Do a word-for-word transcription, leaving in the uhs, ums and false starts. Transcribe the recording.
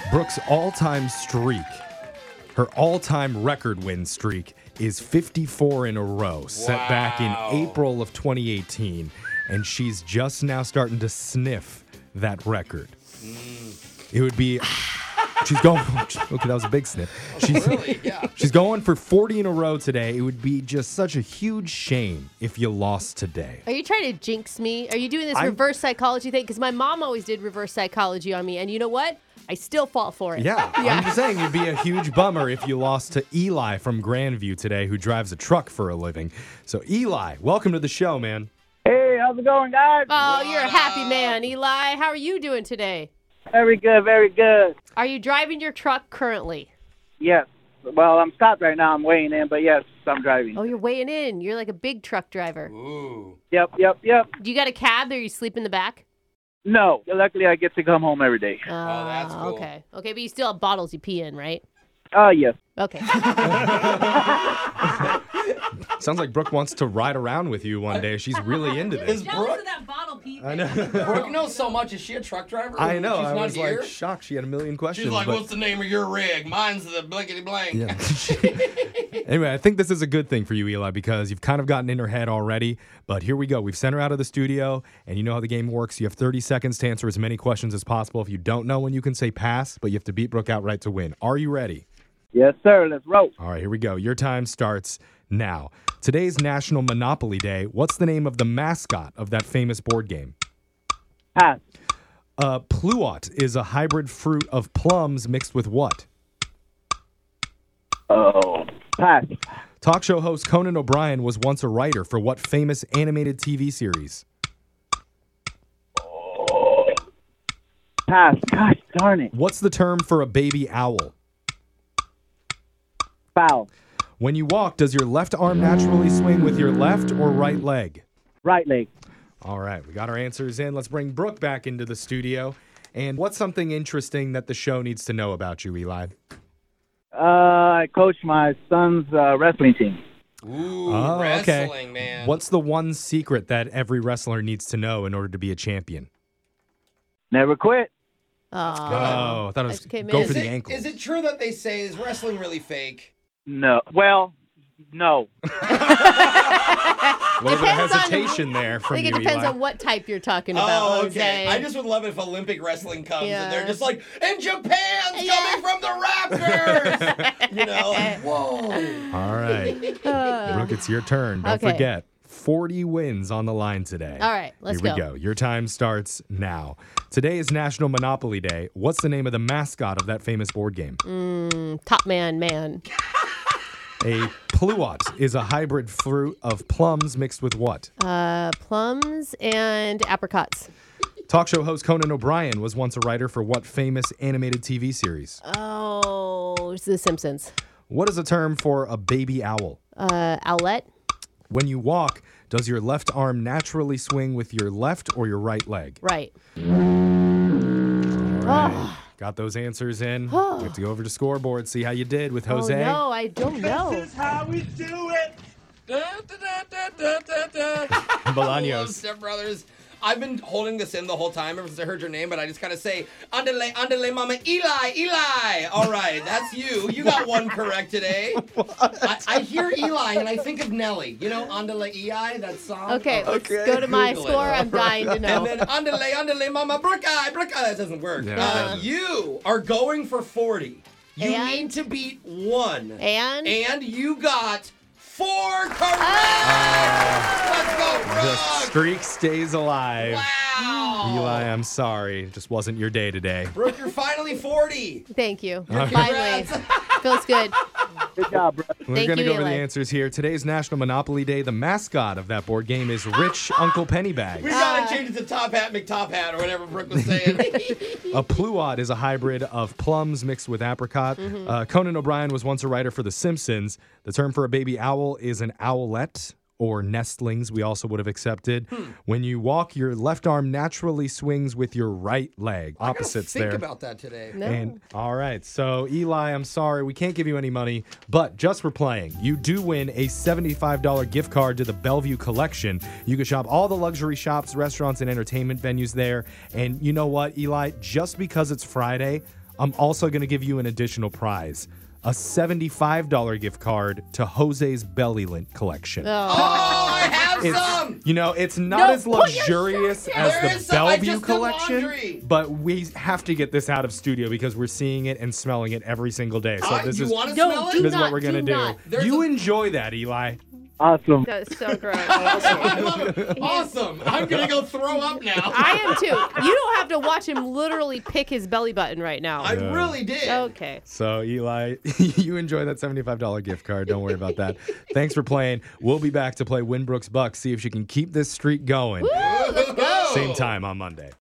Brooke's all-time streak, her all-time record win streak, is fifty-four in a row, set back in April of twenty eighteen, and she's just now starting to sniff that record. Mm. It would be... She's going... Okay, that was a big sniff. She's, really? Yeah. She's going for forty in a row today. It would be just such a huge shame if you lost today. Are you trying to jinx me? Are you doing this I'm, reverse psychology thing? Because my mom always did reverse psychology on me, and you know what? I still fall for it. Yeah, yeah, I'm just saying it'd be a huge bummer if you lost to Eli from Grandview today, who drives a truck for a living. So Eli, welcome to the show, man. Hey, how's it going, guys? Oh, you're a happy man, Eli. How are you doing today? Very good, very good. Are you driving your truck currently? Yes. Well, I'm stopped right now. I'm weighing in, but yes, I'm driving. Oh, you're weighing in. You're like a big truck driver. Ooh. Yep, yep, yep. Do you got a cab or you sleep in the back? No. Luckily, I get to come home every day. Uh, Oh, that's cool. Okay. Okay, but you still have bottles you pee in, right? Oh, uh, yes. Okay. Sounds like Brooke wants to ride around with you one day. She's really into this. Is Brooke, that bottle pee I know. Brooke knows so much. Is she a truck driver? I know. She's I not was here? like shocked. She had a million questions. She's like, but... what's the name of your rig? Mine's the blankety blank. Yeah. Anyway, I think this is a good thing for you, Eli, because you've kind of gotten in her head already. But here we go. We've sent her out of the studio, and you know how the game works. You have thirty seconds to answer as many questions as possible. If you don't know when, you can say pass, but you have to beat Brooke outright to win. Are you ready? Yes, sir. Let's roll. All right, here we go. Your time starts now. Today's National Monopoly Day. What's the name of the mascot of that famous board game? Pass. Uh, Pluot is a hybrid fruit of plums mixed with what? Oh, pass. Talk show host Conan O'Brien was once a writer for what famous animated T V series? Oh, pass. Gosh darn it. What's the term for a baby owl? Foul. When you walk, does your left arm naturally swing with your left or right leg? Right leg. All right, we got our answers in. Let's bring Brooke back into the studio. And what's something interesting that the show needs to know about you, Eli? Uh, I coach my son's uh, wrestling team. Ooh, Oh, okay. wrestling, man. What's the one secret that every wrestler needs to know in order to be a champion? Never quit. Oh, Oh, I thought it was Okay, go man. for is the it, ankle. Is it true that they say, is wrestling really fake? No. Well, no. A little bit of Depends on- hesitation there I from think you, it depends Eli. on what type you're talking about, Oh, Jose. okay. I just would love it if Olympic wrestling comes Yeah. and they're just like, and Japan's Yeah. coming from the Raptors! You know? Whoa. All right. Uh, Brooke, it's your turn. Don't Okay. forget, forty wins on the line today. All right, let's Here we go. go. Your time starts now. Today is National Monopoly Day. What's the name of the mascot of that famous board game? mm, Top man, man. A pluot is a hybrid fruit of plums mixed with what? Uh, plums and apricots. Talk show host Conan O'Brien was once a writer for what famous animated T V series? Oh, it's The Simpsons. What is a term for a baby owl? Uh, owlet. When you walk, does your left arm naturally swing with your left or your right leg? Right. Right. Got those answers in. We have to go over to scoreboard, see how you did with Jose. Oh, no, I don't know. This is how we do it. Da, da, da, da, da, da. I love Bolaños. Step Brothers. I've been holding this in the whole time ever since I heard your name, but I just gotta say, andale, andale, mama, Eli, Eli. All right, that's you. You got one correct today. I, I hear Eli and I think of Nelly. You know, andale, Ei, that song. Okay, Oh, let's go to my Google it. score. I'm dying to know. And then andale, andale, mama, Brooke-eye, Brooke-eye. That doesn't work. Yeah, it uh, doesn't. you are going for forty. You And? need to beat one. And? And you got four correct. Ah! Let's go, The Brooke. streak stays alive. Wow. Eli, I'm sorry. It just wasn't your day today. Brooke, you're finally forty. Thank you. Okay. Finally. Feels good. Good job, bro. We're Thank going to you, go over the Eli. answers here. Today's National Monopoly Day. The mascot of that board game is Rich Uncle Pennybags. We gotta Uh. change it to Top Hat McTop Hat or whatever Brooke was saying. A pluot is a hybrid of plums mixed with apricot. Mm-hmm. Uh, Conan O'Brien was once a writer for The Simpsons. The term for a baby owl is an owlet, or nestlings, we also would have accepted. Hmm. When you walk, your left arm naturally swings with your right leg. Opposites I gotta think there. about that today. No. And all right, so Eli, I'm sorry, we can't give you any money, but just for playing, you do win a seventy-five dollars gift card to the Bellevue Collection. You can shop all the luxury shops, restaurants, and entertainment venues there. And you know what, Eli? Just because it's Friday, I'm also going to give you an additional prize. A seventy-five dollars gift card to Jose's Belly Lint collection. Oh, I have It's, some. you know, it's not No, as put your luxurious shirt as down. the There is some. I Bellevue just did collection, laundry. but we have to get this out of studio because we're seeing it and smelling it every single day. So Uh, this you is want to No, smell do it? this is what not, we're gonna do do. not. There's You a- enjoy that, Eli. Awesome. That's so gross. I love it. Awesome. I'm gonna go throw up now. I am too. You don't have to watch him literally pick his belly button right now. I Yeah. really did. Okay. So Eli, you enjoy that seventy-five dollars gift card. Don't worry about that. Thanks for playing. We'll be back to play Winbrook's Bucks. See if she can keep this streak going. Woo, let's go. Same time on Monday.